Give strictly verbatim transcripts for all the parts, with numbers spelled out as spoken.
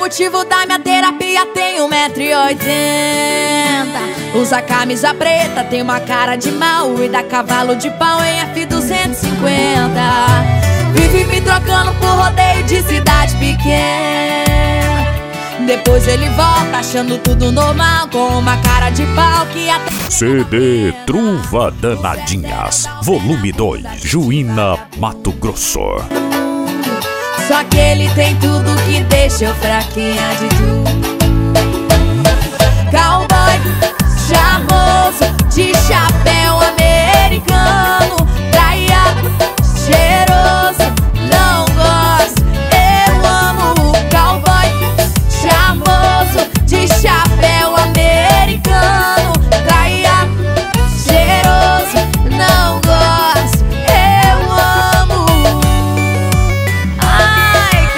motivo da minha terapia tem um metro e oitenta. Usa camisa preta, tem uma cara de mal e dá cavalo de pau em F duzentos e cinquenta. Vive me trocando por rodeio de cidade pequena. Depois ele volta achando tudo normal, com uma cara de pau que até... C D Truva Danadinhas, volume dois, Juína, Mato Grosso. Só que ele tem tudo que deixa eu fraquinha de tudo. Cowboy, charmoso, de chapéu americano, traiado, cheiroso, não gosto, eu amo. Cowboy, charmoso, de chapéu americano, traiado, cheiroso, não gosto, eu amo. Ai,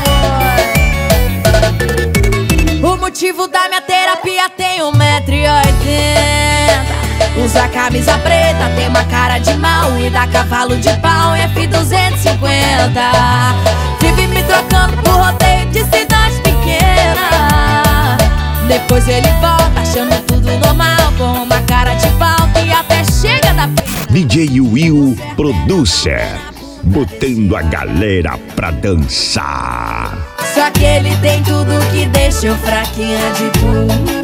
cowboy. O motivo da minha terapia tem um metro e oitenta. Usa camisa preta, tem uma cara de mal e dá cavalo de pau em F duzentos e cinquenta. Vive me trocando por rodeio de cidade pequena. Depois ele volta achando tudo normal, com uma cara de pau que até chega da pena. D J Will Producer, botando a galera pra dançar. Só que ele tem tudo que deixa eu fraquinha de tudo.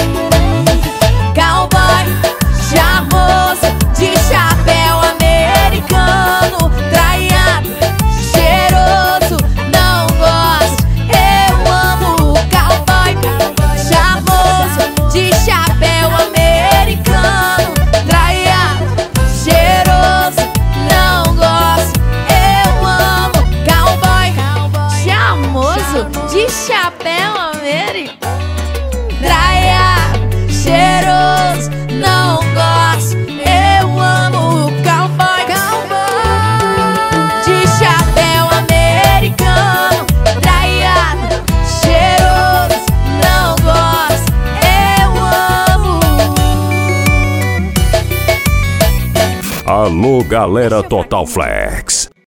Cowboy, charmoso, de chapéu americano, traiado, cheiroso, não gosto, eu amo. Cowboy, charmoso, de chapéu americano, traiado, cheiroso, não gosto, eu amo. Cowboy, charmoso, de chapéu americano, traiado, cheiroso, não gosto, eu amo. Cowboy, cowboy, de chapéu americano, traiado, cheiroso, não gosto, eu amo. Alô, galera Total Flex.